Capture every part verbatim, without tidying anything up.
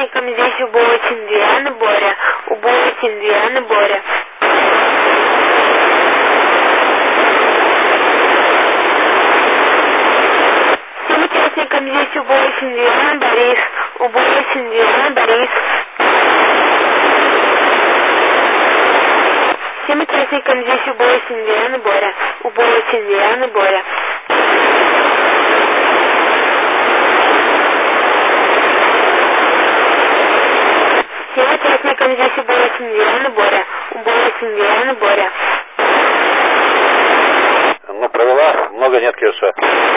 участникам здесь убылась Индиана Боря, убылась Индиана Боря. Всем участникам здесь убылась Индиана Борис, убылась Индиана Борис. Всем участникам здесь убылась Индиана Боря, убылась Индиана Боря. Всем участникам здесь убылась Индиана Боря, убылась Индиана Боря. Ну, провела, много нет киоса.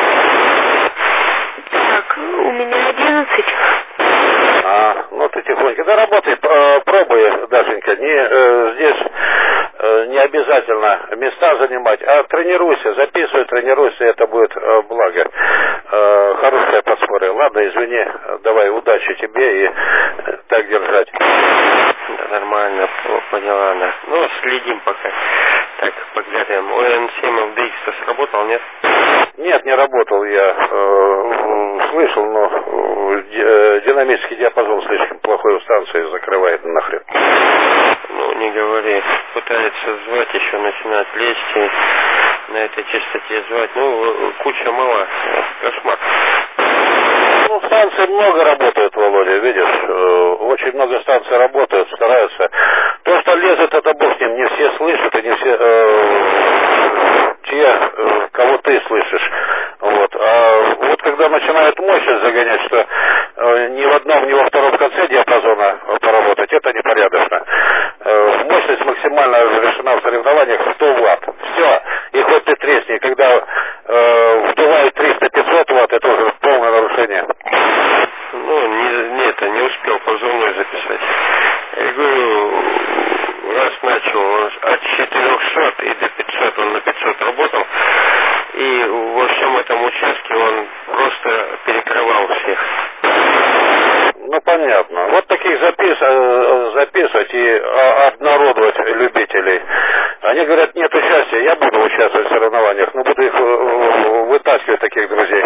Так, у меня одиннадцать. А, ну ты тихонько. Да работай, пробуй, Дашенька. Не, э, здесь э, не обязательно места занимать, а тренируйся, записывай, тренируйся, это будет э, благо. Э, хорошая подспорье. Ладно, извини, давай, удачи тебе и э, так держать. Да, нормально, поняла она. Ну, следим пока. Так, поглядим. О Н семь эф ди икс сработал, нет? Нет, не работал я. Э, слышал, но э, динамический диапазон слишком плохой у станции, закрывает нахрен. Ну, не говори. Пытается звать, еще начинает лезть и на этой частоте звать. Ну, куча мала. Кошмар. Ну, станции много работают, Володя, видишь. Э, очень много станций работают, стараются. То, что лезет, это бог с ним. Не все слышат, и не все... Э, те, э, кого ты слышишь. Вот. А вот когда начинают мощность загонять, что э, ни в одном, ни во втором конце диапазона поработать, это непорядочно. Э, мощность максимально разрешена в соревнованиях сто ватт. Все. И хоть ты тресни. Когда э, вдувает триста-пятьсот ватт, это уже полное нарушение. Ну, не, не это, не успел позывной записать. Я говорю, раз начал он от четырехсот и до пятисот, он на пятьсот работал, и во всем этом участке он просто перекрывал всех. Ну, понятно. Вот таких запис... записывать и обнародовать любителей. Они говорят, нет участия. Я буду участвовать в соревнованиях, но буду их вытаскивать, таких друзей.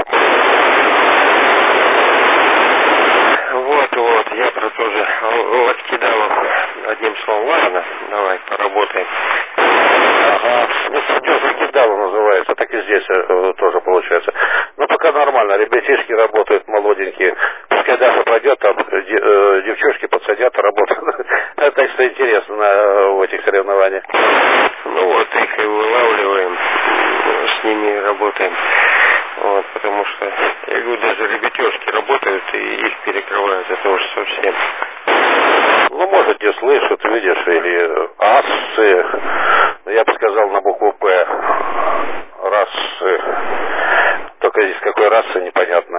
Вот, вот, я про тоже откидал одним словом. Ладно, давай, поработаем. Ага, ну, что кидало называется, так и здесь э, тоже получается. Но пока нормально, ребятишки работают молоденькие. Пускай Даша пройдет, там э, девчушки подсадят, работают. Так что интересно э, в этих соревнованиях. Ну вот, их и вылавливаем, с ними работаем. Вот, потому что, я говорю, даже ребятешки работают и их перекрывают, это уж совсем. Ну, может, не слышат, видишь, или ассы, я бы сказал на букву П, расы. Только здесь какой расы, непонятно.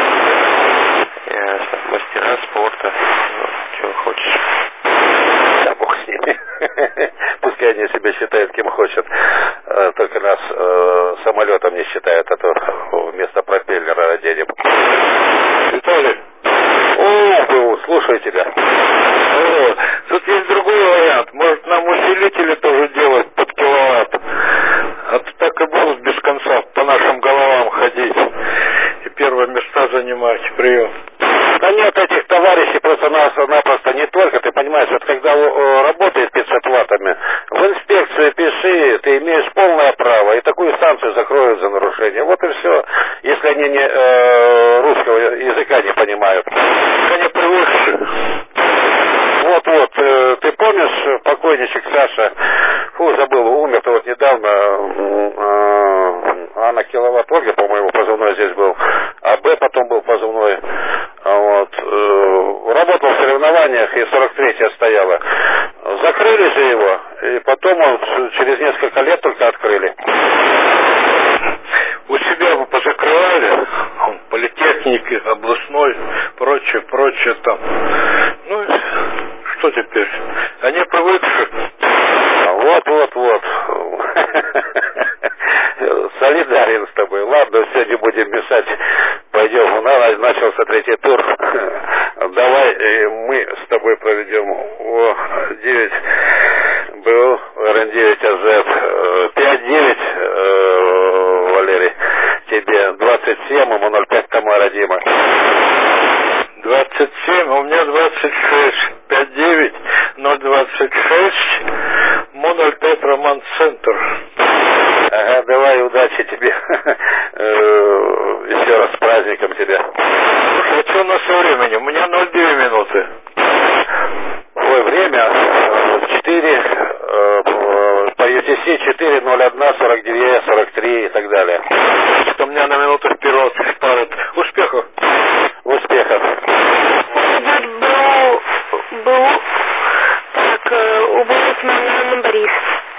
Ясно. Мастера спорта, ну, чего хочешь. Да, бог с ними. Пускай они себя считают кем хочет. Только нас э, самолетом не считают, а то вместо пропеллера оденем. Виталий. О, слушаю тебя. О, тут есть другой вариант. Может, нам усилители тоже делать под киловатт? А то так и будут без конца по нашим головам ходить и первые места занимать. Прием. Да нет, этих товарищей просто-напросто не только, ты понимаешь, вот когда э, работает пятьсот ваттами, в инспекцию пиши, ты имеешь полное право, и такую станцию закроют за нарушение. Вот и все, если они не, э, русского языка не понимают. Они привыкли. Вот-вот, э, ты помнишь, покойничек Саша, фу, забыл, умер-то вот недавно, э, А на киловатт Ольга, по-моему, позывной здесь был, а Б потом был позывной. Вот. Работал в соревнованиях, и сорок третья стояла. Закрыли же его, и потом он через несколько лет только открыли. У себя бы позакрывали, политехники, областной, прочее, прочее там. Ну, что теперь? Они привыкли. Вот, вот, вот. Солидарен с тобой. Ладно, все, не будем мешать. Пойдем. У нас начался третий тур. Давай мы с тобой проведем О девять был Р Н девять А З пять девять, Валерий. Тебе двадцать семь, ему ноль пять Тамара Дима. двадцать семь, у меня двадцать шесть, пять девять ноль двадцать шесть, МО ноль пять Роман Центр. Ага, давай, удачи тебе. Еще раз с праздником тебя. Слушай, а что у нас со временем? У меня ноль две минуты. Ой, время четыре, по ю ти си четыре ноль один сорок девять сорок три и так далее. Что у меня на минуту вперед парит. Успехов. Успехов. Был, был, так, убылась Манана Борис.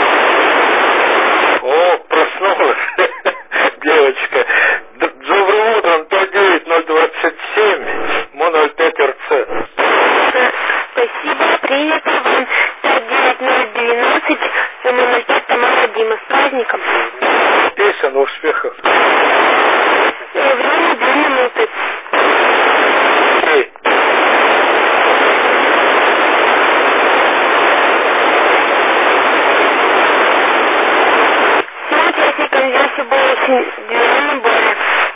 О, проснулась девочка. Добрым утром, пять девять ноль двадцать семь, МО ноль пять РЦ. Спасибо, принято вам. пять девять ноль двенадцать, МО ноль пять Тамара Дима. С праздником. Песен, успехов. Время две минуты. Эй. Всем участникам версии было очень движение боя.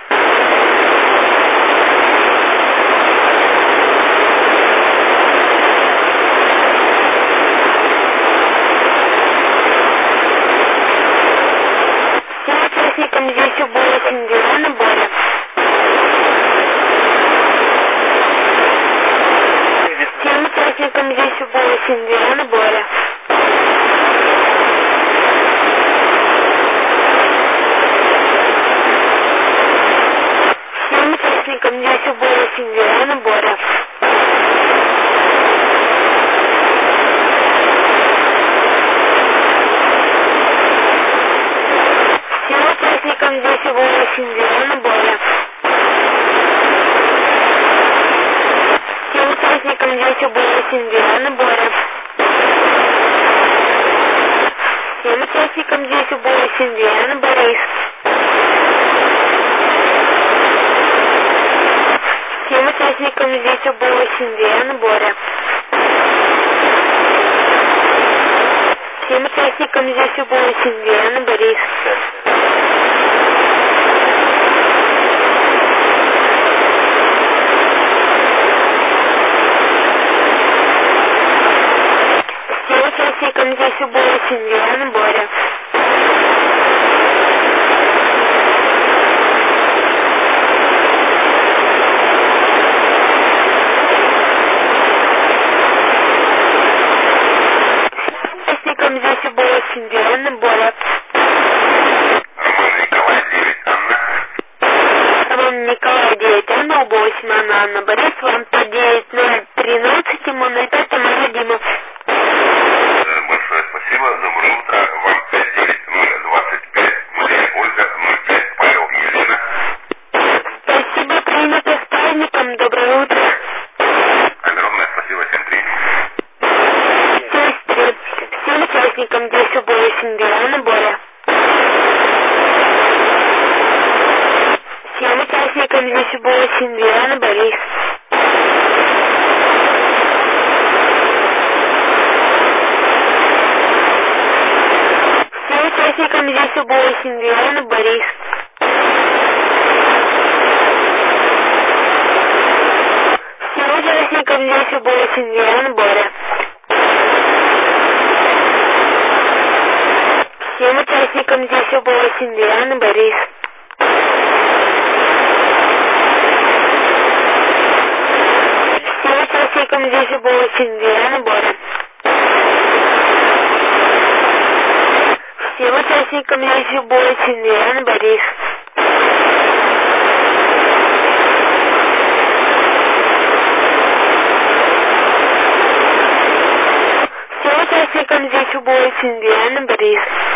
Всем участникам версии было очень движение боя. Всем участникам версии было очень движение боя. Всем участникам версии было очень движение боя. Всем участникам версии было очень движение боя. Всем участникам версии было очень движение боя. Всем участникам версии было очень движение Борис. Всем участникам версии было очень движение Боря. Всем участникам версии было очень движение Борис. Всем участникам версии было очень движение Боря. Участникам версии было очень движение Боря. Роман Николай, девять, Анна. Роман Николай, девять, Анна, восемь, Анна, Анна, Борис, вам пять девять ноль тринадцать, МО ноль пять Тамара Дима. Большое спасибо. Доброе утро. Вам пять девять ноль двадцать пять. Мария Ольга, ноль пять Павел Елена. Спасибо, принято. С праздником. Доброе утро. Огромное спасибо. Всем три. Шесть три. Всем участникам версии было очень движение Боря. Всем участникам версии было очень движение Борис. Всем участникам версии было очень движение Борис. Всем участникам версии было очень движение Боря. Всем участникам версии было очень движение Борис. Всем участникам версии было очень движение Боря. Всем участникам версии было очень движение Борис. Всем участникам версии было очень движение Борис.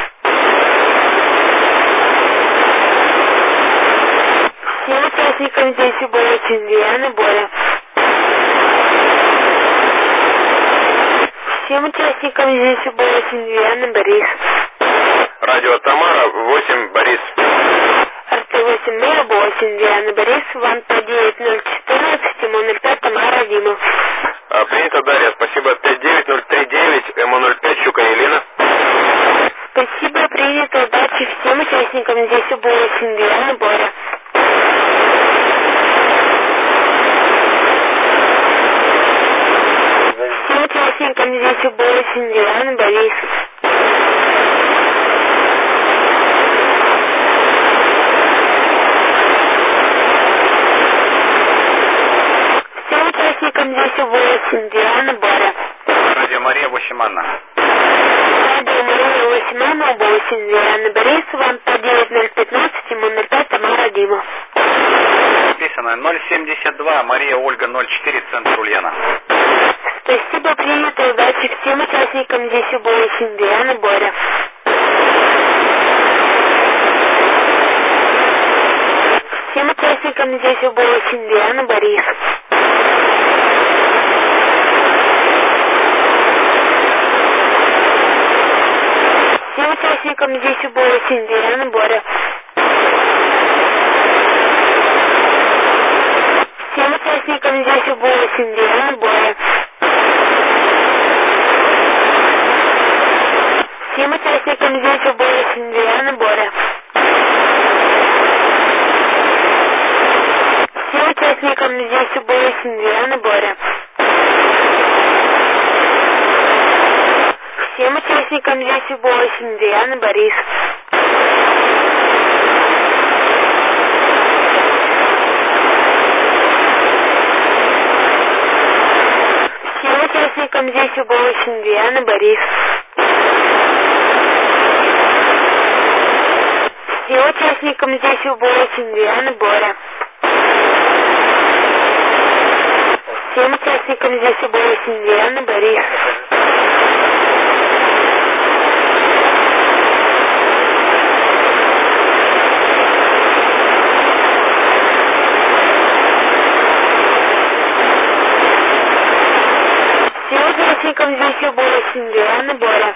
Всем участникам версии было очень движение Боря. Всем участникам версии было очень движение Борис. Радио Тамара, восемь Борис. эр тэ восемь Мэра, восемь Диана Борис, вам по девять ноль четырнадцать, МО ноль пять Тамара Дима. А, принято, Дарья. Спасибо. пять девять ноль три девять, МО ноль пять Щука Елена. Спасибо, принято, удачи всем участникам. Здесь было очень Диана Боря. участником здесь восемь, Диана, Борис. Всем участникам здесь восемь, Диана, Боря. Радио Мария, восемь, Анна. Радио Мария, восемь, Анна, восемь, Диана, Борис, вам по девять ноль пятнадцать, ему ноль пять, Тамара, Дима. Написано ноль семьдесят два, Мария, Ольга, ноль четыре, центр Ульяна. Спасибо, принято, удачи всем участникам здесь восемь, Диана, Боря. Всем участникам здесь восемь, Диана, Борис. Всем участникам здесь восемь, Диана, Боря. Всем участникам здесь восемь, Диана, Боря. Всем участникам здесь восемь, Диана, Боря. Всем участникам здесь восемь, Диана, Боря. Всем участникам здесь восемь, Диана, Борис. Всем участникам здесь восемь, Диана, Борис. Всем участникам здесь восемь, Диана, Боря. Всем участникам здесь восемь, Диана, Борис. Всем участникам здесь восемь, Диана, Боря.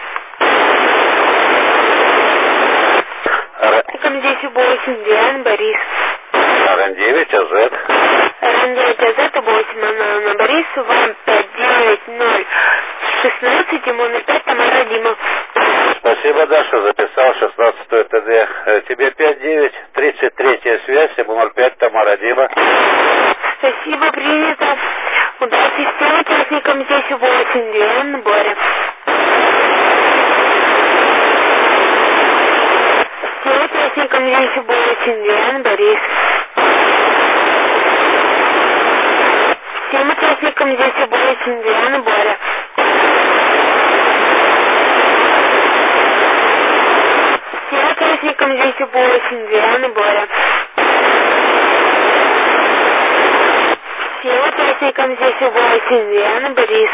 Участникам здесь восемь, Диана, Борис. РН девять, АЗ. РН девять, АЗ, восемь, Анна, Борис, вам пять девять ноль шестнадцать, ему ноль пять, Тамара, Дима. Спасибо, Даша, записал шестнадцатую ТД. Тебе пять девять, тридцать третья связь, ему ноль пять, Тамара, Дима. Спасибо, принято. Удачи всем участникам здесь восемь, Диана, Боря. Всем участникам здесь восемь, Диана, Борис. Всем участникам здесь восемь, Диана, Боря. Всем участникам здесь восемь, Диана, Боря. Всем участникам здесь восемь, Диана, Борис.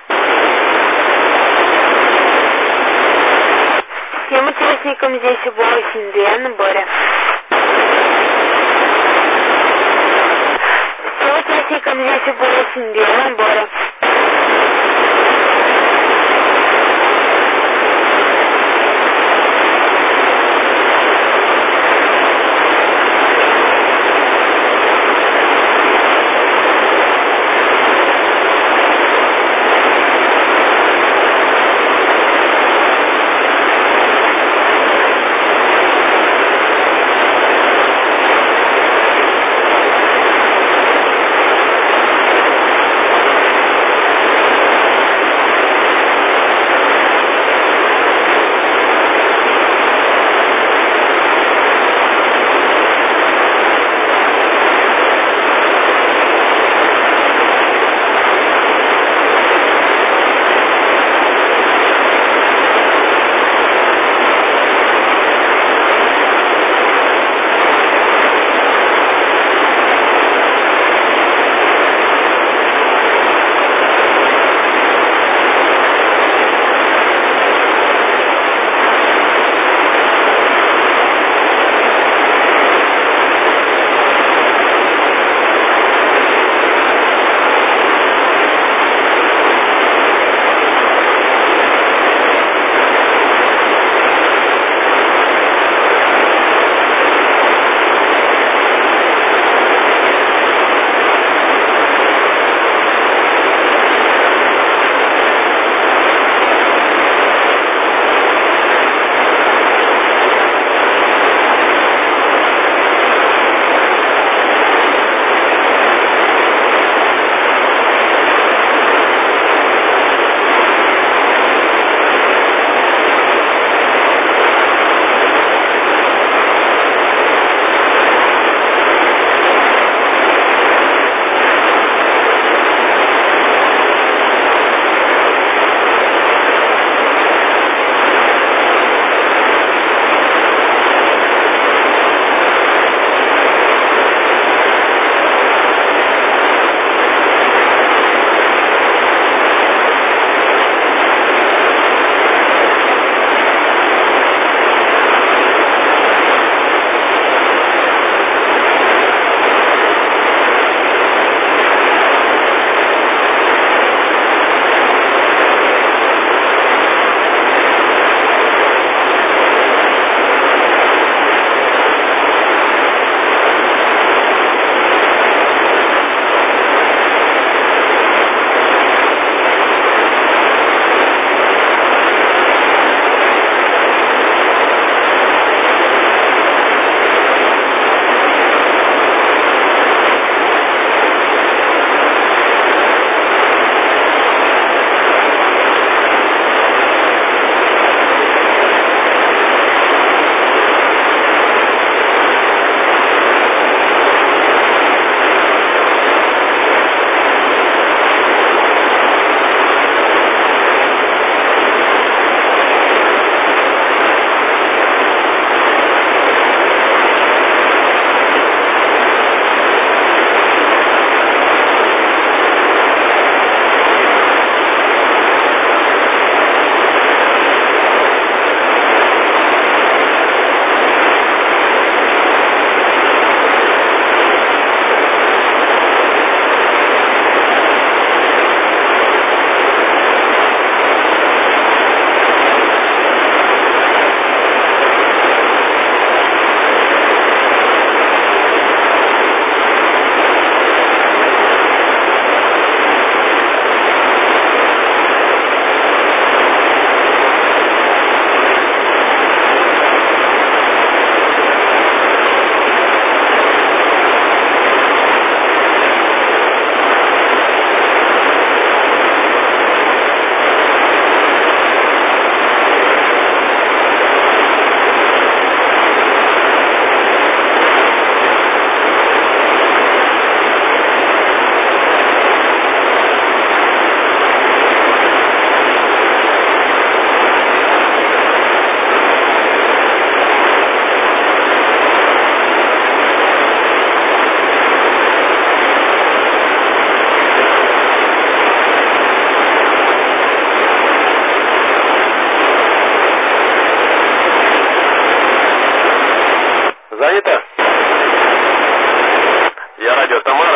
Всем участникам здесь восемь, Диана, Боря. Всем участникам здесь восемь, Диана, Боря.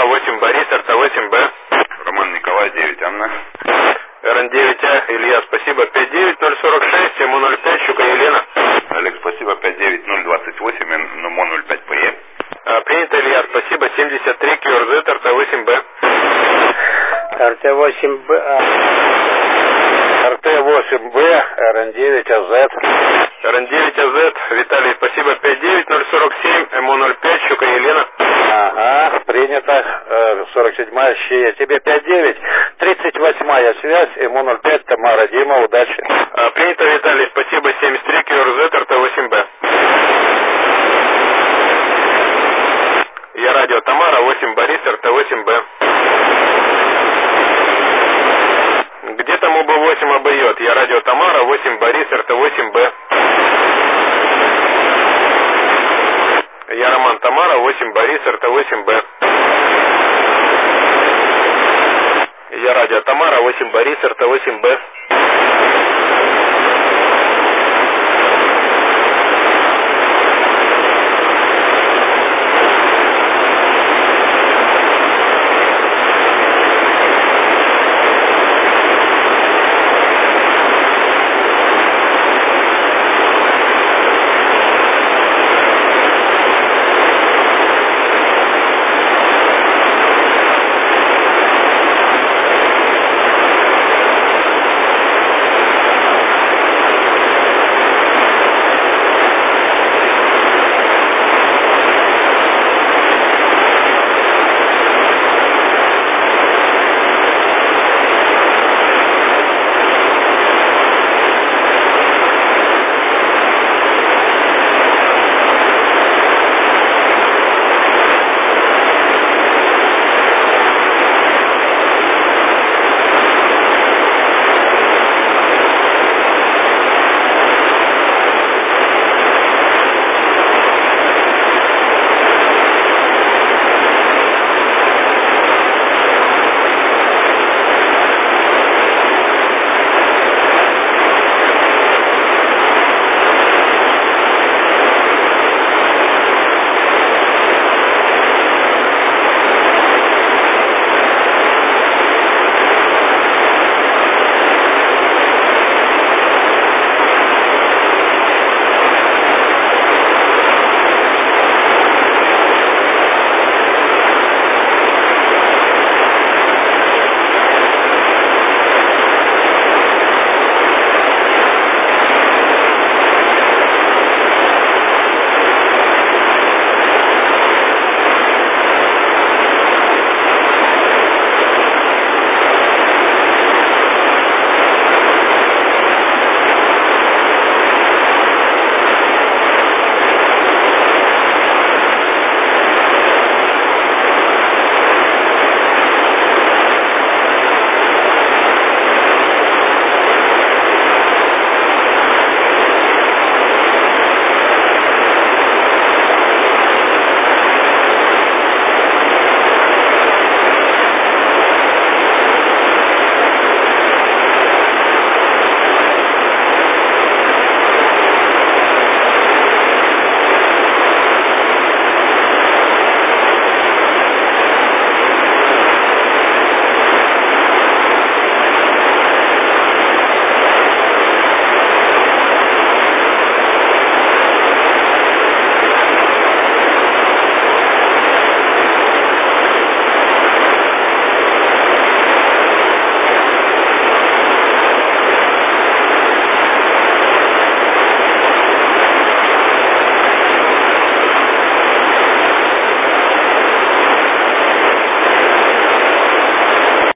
восемь Борис, эр тэ восемь бэ. Роман Николай, девять Анна. эр эн девять а, Илья, спасибо, пять девять ноль сорок шесть, эм о ноль пять, Щука Елена. Олег, спасибо, пять девять ноль двадцать восемь, эм о ноль пять пэ е. А, принято, Илья, спасибо, семьдесят три, кью эр зет, эр тэ восемь бэ. эр тэ восемь бэ, эр тэ восемь бэ, эр эн девять а зет. эр эн девять а зет, Виталий, спасибо, пять девять ноль сорок семь, эм о ноль пять, Щука Елена. Ага, принято. сорок седьмая, Щия. Тебе пять девять, тридцать восьмая связь, эм о ноль пять, Тамара, Дима, удачи. А, принято, Виталий, спасибо, семьдесят три, кью эр зет, эр тэ восемь бэ. Я радио Тамара, восемь Борис, эр тэ восемь бэ. Где там УБ восемь обойет? Я радио Тамара, восемь Борис, эр тэ восемь бэ. Я Роман Тамара, восемь Борис, эр тэ восемь бэ. Я радио Тамара, восемь Борис, эр тэ восемь бэ.